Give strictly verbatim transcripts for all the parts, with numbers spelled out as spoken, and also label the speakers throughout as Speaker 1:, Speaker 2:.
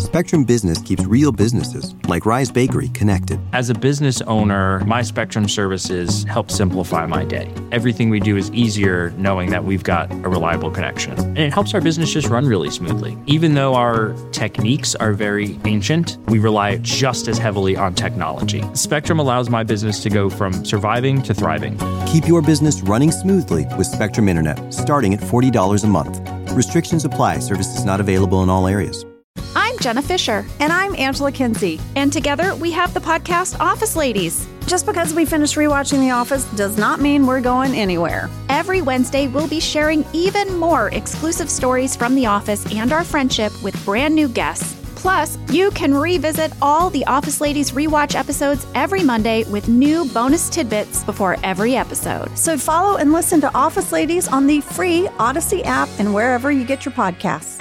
Speaker 1: Spectrum Business keeps real businesses, like Rise Bakery, connected.
Speaker 2: As a business owner, my Spectrum services help simplify my day. Everything we do is easier knowing that we've got a reliable connection. And it helps our business just run really smoothly. Even though our techniques are very ancient, we rely just as heavily on technology. Spectrum allows my business to go from surviving to thriving.
Speaker 1: Keep your business running smoothly with Spectrum Internet, starting at forty dollars a month. Restrictions apply. Services not available in all areas.
Speaker 3: I'm Jenna Fisher.
Speaker 4: And I'm Angela Kinsey.
Speaker 3: And together we have the podcast Office Ladies.
Speaker 4: Just because we finished rewatching The Office does not mean we're going anywhere.
Speaker 3: Every Wednesday, we'll be sharing even more exclusive stories from The Office and our friendship with brand new guests. Plus, you can revisit all the Office Ladies rewatch episodes every Monday with new bonus tidbits before every episode.
Speaker 4: So follow and listen to Office Ladies on the free Odyssey app and wherever you get your podcasts.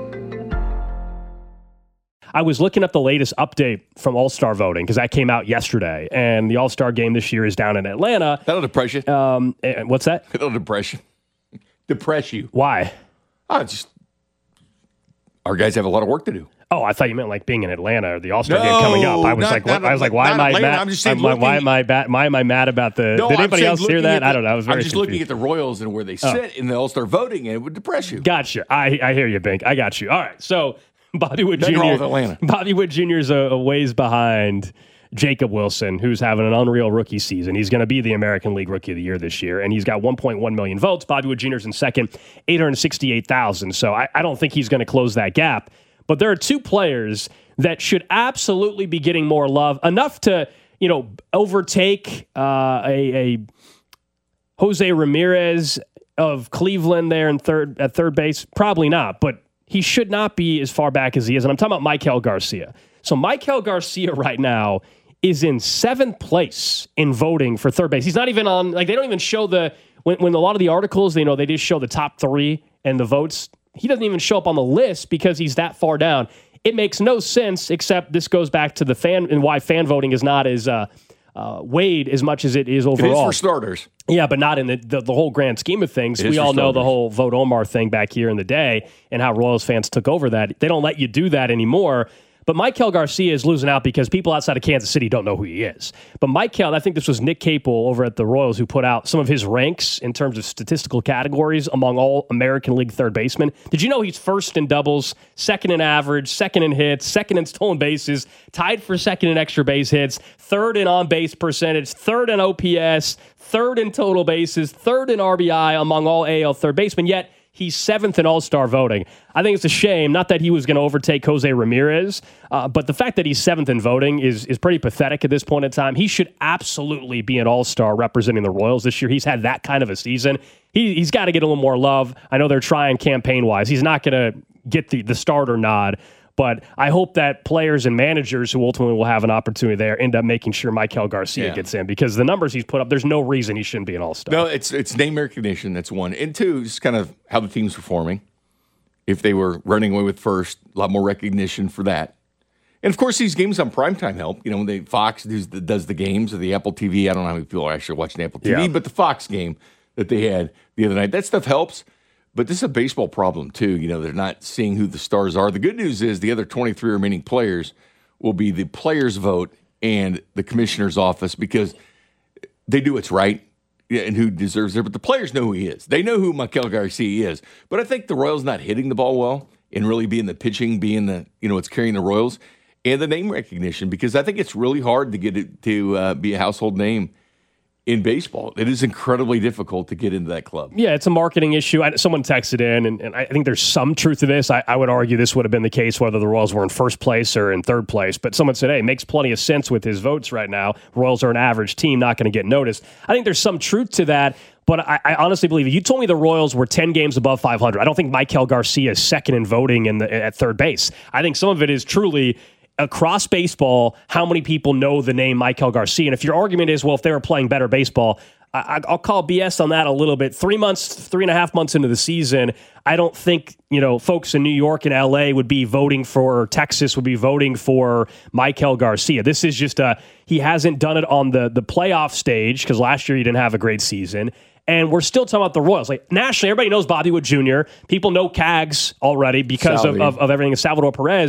Speaker 5: I was looking up the latest update from All-Star voting because that came out yesterday, and the All-Star game this year is down in Atlanta.
Speaker 6: That'll depress you.
Speaker 5: Um, and what's that?
Speaker 6: That'll depress you. Depress you.
Speaker 5: Why?
Speaker 6: Oh, just our guys have a lot of work to do.
Speaker 5: Oh, I thought you meant like being in Atlanta or the All-Star
Speaker 6: No,
Speaker 5: game coming up. I was
Speaker 6: not-
Speaker 5: like, what?
Speaker 6: not-
Speaker 5: I was like, why
Speaker 6: not
Speaker 5: am I
Speaker 6: Atlanta.
Speaker 5: mad?
Speaker 6: I'm just saying
Speaker 5: I'm like, why
Speaker 6: looking-
Speaker 5: am I bad? Why am I mad about the?
Speaker 6: No,
Speaker 5: did
Speaker 6: I'm
Speaker 5: anybody
Speaker 6: saying
Speaker 5: else hear
Speaker 6: looking
Speaker 5: that?
Speaker 6: at the-
Speaker 5: I don't know. I was very
Speaker 6: I'm just
Speaker 5: confused.
Speaker 6: looking at the Royals and where they
Speaker 5: Oh.
Speaker 6: sit in the All-Star voting, and it would depress you.
Speaker 5: Gotcha. I I hear you, Bink. I got you. All right. So Bobby Wood
Speaker 6: Nothing wrong
Speaker 5: Junior
Speaker 6: with Atlanta.
Speaker 5: Bobby Wood Junior is a, a ways behind Jacob Wilson, who's having an unreal rookie season. He's going to be the American League Rookie of the Year this year, and he's got one point one million votes. Bobby Wood Junior's in second, eight hundred sixty-eight thousand. So I, I don't think he's going to close that gap. But there are two players that should absolutely be getting more love, enough to, you know, overtake uh, a, a Jose Ramirez of Cleveland there in third at third base. Probably not, but he should not be as far back as he is. And I'm talking about Maikel Garcia. So Maikel Garcia right now is in seventh place in voting for third base. He's not even on, like, they don't even show the, when, when a lot of the articles, they know they just show the top three and the votes. He doesn't even show up on the list because he's that far down. It makes no sense, except this goes back to the fan and why fan voting is not as uh, uh, weighed as much as it is overall.
Speaker 6: It is for starters.
Speaker 5: Yeah, but not in the, the, the whole grand scheme of things.
Speaker 6: It
Speaker 5: We
Speaker 6: is
Speaker 5: all
Speaker 6: for
Speaker 5: know the
Speaker 6: starters.
Speaker 5: whole Vote Omar thing back here in the day and how Royals fans took over that. They don't let you do that anymore. But Maikel Garcia is losing out because people outside of Kansas City don't know who he is. But Maikel, I think this was Nick Capel over at the Royals who put out some of his ranks in terms of statistical categories among all American League third basemen. Did you know he's first in doubles, second in average, second in hits, second in stolen bases, tied for second in extra base hits, third in on-base percentage, third in O P S, third in total bases, third in R B I among all A L third basemen, yet he's seventh in All-Star voting. I think it's a shame, not that he was going to overtake Jose Ramirez, uh, but the fact that he's seventh in voting is is pretty pathetic at this point in time. He should absolutely be an All-Star representing the Royals this year. He's had that kind of a season. He, he's got to get a little more love. I know they're trying campaign-wise. He's not going to get the, the starter nod, but I hope that players and managers who ultimately will have an opportunity there end up making sure Maikel Garcia
Speaker 6: Yeah.
Speaker 5: gets in, because the numbers he's put up, there's no reason he shouldn't be an All-Star.
Speaker 6: No, it's it's name recognition. That's one. And two, just kind of how the team's performing. If they were running away with first, a lot more recognition for that. And, of course, these games on primetime help. You know, when they Fox does the, does the games or the Apple T V. I don't know how many people are actually watching Apple T V,
Speaker 5: Yeah.
Speaker 6: but the Fox game that they had the other night, that stuff helps. But this is a baseball problem, too. You know, they're not seeing who the stars are. The good news is the other twenty-three remaining players will be the players' vote and the commissioner's office, because they do what's right and who deserves it. But the players know who he is. They know who Maikel Garcia is. But I think the Royals not hitting the ball well and really being the pitching, being the, you know, what's carrying the Royals, and the name recognition, because I think it's really hard to get it to uh, be a household name in baseball. It is incredibly difficult to get into that club.
Speaker 5: Yeah, it's a marketing issue. I, someone texted in, and, and I think there's some truth to this. I, I would argue this would have been the case whether the Royals were in first place or in third place. But someone said, hey, it makes plenty of sense with his votes right now. Royals are an average team, not going to get noticed. I think there's some truth to that. But I, I honestly believe if you told me the Royals were ten games above five hundred, I don't think Maikel Garcia is second in voting in the, at third base. I think some of it is truly across baseball, how many people know the name Maikel Garcia. And if your argument is, well, if they were playing better baseball, I, I'll call B S on that a little bit. Three months, three and a half months into the season, I don't think, you know, folks in New York and L A would be voting for, or Texas would be voting for Maikel Garcia. This is just a, he hasn't done it on the, the playoff stage, because last year he didn't have a great season. And we're still talking about the Royals. Like, nationally, everybody knows Bobby Wood Junior People know Cags already because of, of, of everything in Salvador Perez.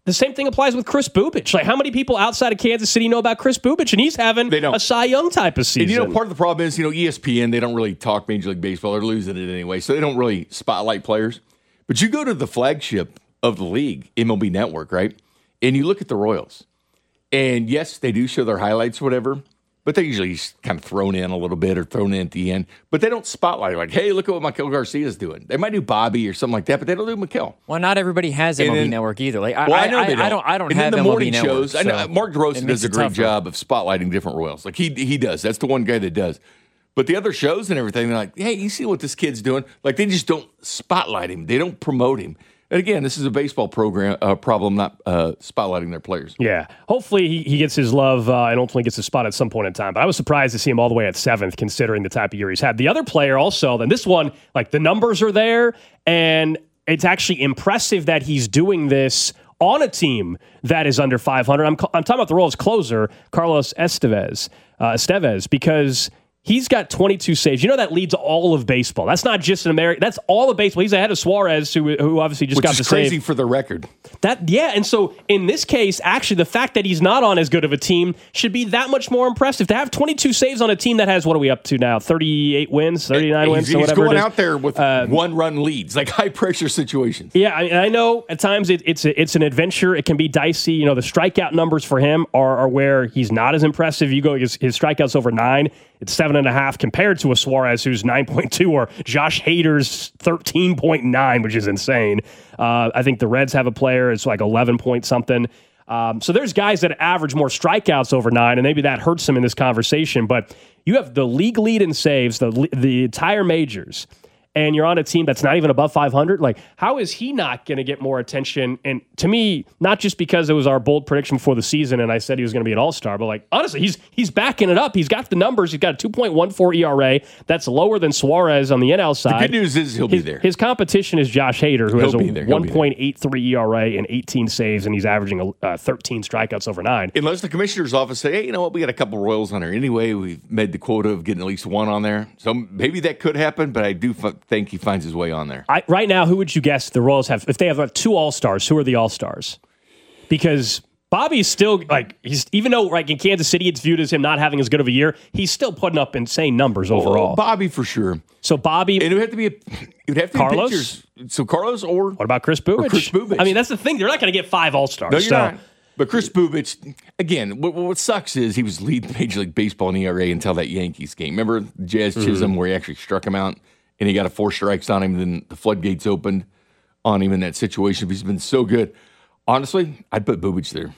Speaker 5: the same thing applies with Chris Bubich. Like, how many people outside of Kansas City know about Chris Bubich? And he's having a Cy Young type of season.
Speaker 6: And, you know, part of the problem is, you know, E S P N, they don't really talk Major League Baseball. They're losing it anyway, so they don't really spotlight players. But you go to the flagship of the league, M L B Network, right? And you look at the Royals. And, yes, they do show their highlights or whatever, but they're usually kind of thrown in a little bit or thrown in at the end. But they don't spotlight like, hey, look at what Maikel Garcia's doing. They might do Bobby or something like that, but they don't do Maikel.
Speaker 7: Well, not everybody has M L B then, Network either. Like, I,
Speaker 6: well, I,
Speaker 7: I
Speaker 6: know they don't.
Speaker 7: I don't. I don't
Speaker 6: and
Speaker 7: have
Speaker 6: the
Speaker 7: M L B
Speaker 6: morning
Speaker 7: Network,
Speaker 6: shows.
Speaker 7: So
Speaker 6: I know Mark DeRosa does a great
Speaker 7: tougher.
Speaker 6: job of spotlighting different Royals. Like he he does. That's the one guy that does. But the other shows and everything, they're like, hey, you see what this kid's doing? Like they just don't spotlight him. They don't promote him. And again, this is a baseball program uh, problem, not uh, spotlighting their players.
Speaker 5: Yeah. Hopefully he, he gets his love uh, and ultimately gets a spot at some point in time. But I was surprised to see him all the way at seventh, considering the type of year he's had. The other player also, then this one, like the numbers are there, and it's actually impressive that he's doing this on a team that is under five hundred. I'm, I'm talking about the Royals closer, Carlos Estevez, uh, Estevez, because he's got twenty-two saves. You know that leads all of baseball. That's not just an American. That's all of baseball. He's ahead of Suarez, who who obviously just
Speaker 6: Which
Speaker 5: got
Speaker 6: is
Speaker 5: the
Speaker 6: crazy
Speaker 5: save.
Speaker 6: for the record.
Speaker 5: That yeah, and so in this case, actually, the fact that he's not on as good of a team should be that much more impressive. To have twenty-two saves on a team that has, what are we up to now? thirty-eight wins, thirty-nine
Speaker 6: he's,
Speaker 5: wins,
Speaker 6: he's
Speaker 5: so whatever
Speaker 6: going
Speaker 5: it is.
Speaker 6: out there with
Speaker 5: Uh,
Speaker 6: one-run leads, like high-pressure situations.
Speaker 5: Yeah, I, I know at times it, it's a, it's an adventure. It can be dicey. You know, the strikeout numbers for him are, are where he's not as impressive. You go his, his strikeouts over nine. It's seven and a half compared to a Suarez who's nine point two or Josh Hader's thirteen point nine, which is insane. Uh, I think the Reds have a player. It's like eleven point something. Um, so there's guys that average more strikeouts over nine, and maybe that hurts them in this conversation. But you have the league lead in saves, the the entire majors, and you're on a team that's not even above five hundred. Like, how is he not going to get more attention? And to me, not just because it was our bold prediction before the season and I said he was going to be an all-star, but like, honestly, he's he's backing it up. He's got the numbers. He's got a two point one four E R A. That's lower than Suarez on the N L side.
Speaker 6: The good news is he'll
Speaker 5: his,
Speaker 6: be there.
Speaker 5: His competition is Josh Hader, who
Speaker 6: He'll
Speaker 5: has
Speaker 6: be
Speaker 5: a
Speaker 6: there. He'll
Speaker 5: one
Speaker 6: be
Speaker 5: point eight three E R A and eighteen saves, and he's averaging uh, thirteen strikeouts over nine.
Speaker 6: Unless the commissioner's office say, hey, you know what, we got a couple Royals on there anyway. We've made the quota of getting at least one on there. So maybe that could happen, but I do f- think he finds his way on there.
Speaker 5: I, right now, who would you guess the Royals have? If they have like two All-Stars, who are the All-Stars? Because Bobby's still, like, he's even though like in Kansas City it's viewed as him not having as good of a year, he's still putting up insane numbers overall.
Speaker 6: Oh, Bobby for sure.
Speaker 5: So Bobby,
Speaker 6: And it would have to be a, it would have to
Speaker 5: Carlos?
Speaker 6: be pitchers. So Carlos or
Speaker 5: what about Chris Bubich?
Speaker 6: Or Chris Bubich.
Speaker 5: I mean, that's the thing. They're not going to get five All-Stars.
Speaker 6: No, you're
Speaker 5: so.
Speaker 6: not. But Chris Bubich, again, what, what sucks is he was leading Major League Baseball in E R A until that Yankees game. Remember Jazz Chisholm, mm-hmm. where he actually struck him out and he got a four strikes on him, then the floodgates opened on him in that situation. He's been so good. Honestly, I'd put Bubich there.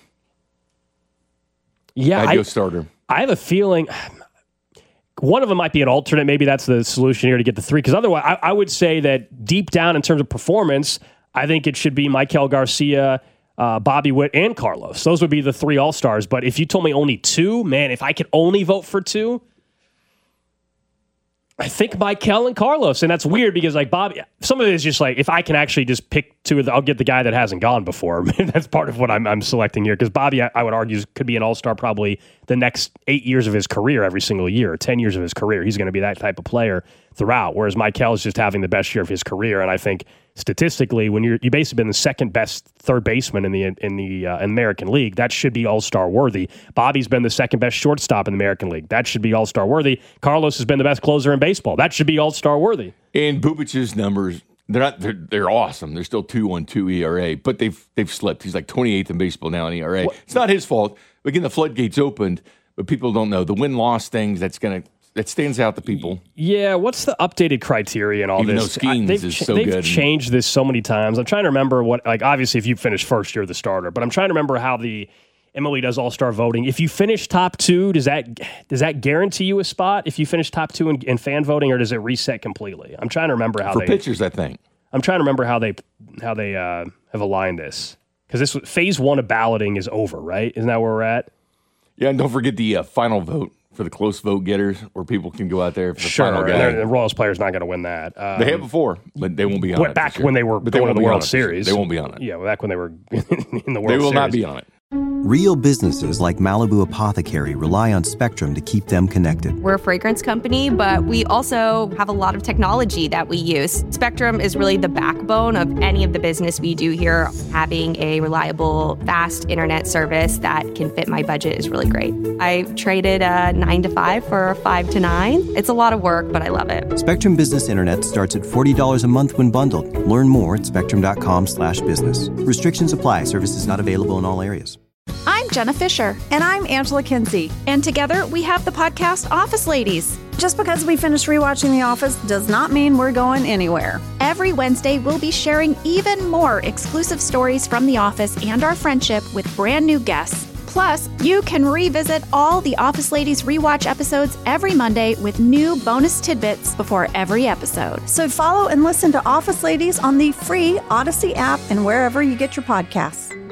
Speaker 5: Yeah,
Speaker 6: I'd
Speaker 5: I,
Speaker 6: go starter.
Speaker 5: I have a feeling one of them might be an alternate. Maybe that's the solution here to get the three. Because otherwise, I, I would say that deep down in terms of performance, I think it should be Maikel Garcia, uh, Bobby Witt, and Carlos. Those would be the three All-Stars. But if you told me only two, man, if I could only vote for two, I think Maikel and Carlos. And that's weird because, like, Bobby, some of it is just like, if I can actually just pick two of the, I'll get the guy that hasn't gone before. That's part of what I'm, I'm selecting here. Because Bobby, I, I would argue, could be an all-star probably the next eight years of his career every single year, or ten years of his career. He's going to be that type of player throughout. Whereas Maikel is just having the best year of his career. And I think statistically, when you're, you basically been the second best third baseman in the in the uh, American League, that should be all-star worthy. Bobby's been the second best shortstop in the American League. That should be all-star worthy. Carlos has been the best closer in baseball. That should be all-star worthy.
Speaker 6: And Bubich's numbers, they're not they're, they're awesome. They're still two one two E R A, but they've they've slipped. He's like twenty-eighth in baseball now in E R A. What? It's not his fault. Again, the floodgates opened, but people don't know the win-loss things. That's gonna that stands out to people.
Speaker 5: Yeah, what's the updated criteria and all
Speaker 6: Even
Speaker 5: this?
Speaker 6: though Skeens
Speaker 5: they've
Speaker 6: is
Speaker 5: ch-
Speaker 6: so
Speaker 5: they've
Speaker 6: good.
Speaker 5: changed this so many times. I'm trying to remember what, like, obviously if you finish first, you're the starter, but I'm trying to remember how the M L B does all-star voting. If you finish top two, does that does that guarantee you a spot if you finish top two in, in fan voting, or does it reset completely? I'm trying to remember how
Speaker 6: For
Speaker 5: they
Speaker 6: pitchers, I think.
Speaker 5: I'm trying to remember how they how they uh, have aligned this, because this phase one of balloting is over, right? Isn't that where we're at?
Speaker 6: Yeah, and don't forget the uh, final vote for the close vote getters, where people can go out there for the
Speaker 5: Sure,
Speaker 6: final
Speaker 5: and
Speaker 6: guy.
Speaker 5: the Royals player's not going to win that. Um,
Speaker 6: They have before, but they won't be on
Speaker 5: Went
Speaker 6: it.
Speaker 5: back
Speaker 6: this year.
Speaker 5: when they were
Speaker 6: but
Speaker 5: going
Speaker 6: won't
Speaker 5: to the
Speaker 6: be on
Speaker 5: World
Speaker 6: it this year.
Speaker 5: Series.
Speaker 6: They won't be on it.
Speaker 5: Yeah, well, back when they were in the World
Speaker 6: They will
Speaker 5: Series.
Speaker 6: not be on it.
Speaker 1: Real businesses like Malibu Apothecary rely on Spectrum to keep them connected.
Speaker 8: We're a fragrance company, but we also have a lot of technology that we use. Spectrum is really the backbone of any of the business we do here. Having a reliable, fast internet service that can fit my budget is really great. I traded a nine to five for a five to nine. It's a lot of work, but I love it.
Speaker 1: Spectrum Business Internet starts at forty dollars a month when bundled. Learn more at spectrum.com slash business. Restrictions apply. Services not available in all areas.
Speaker 3: I'm Jenna Fisher.
Speaker 4: And I'm Angela Kinsey.
Speaker 3: And together we have the podcast Office Ladies.
Speaker 4: Just because we finished rewatching The Office does not mean we're going anywhere.
Speaker 3: Every Wednesday, we'll be sharing even more exclusive stories from The Office and our friendship with brand new guests. Plus, you can revisit all the Office Ladies rewatch episodes every Monday with new bonus tidbits before every episode.
Speaker 4: So follow and listen to Office Ladies on the free Odyssey app and wherever you get your podcasts.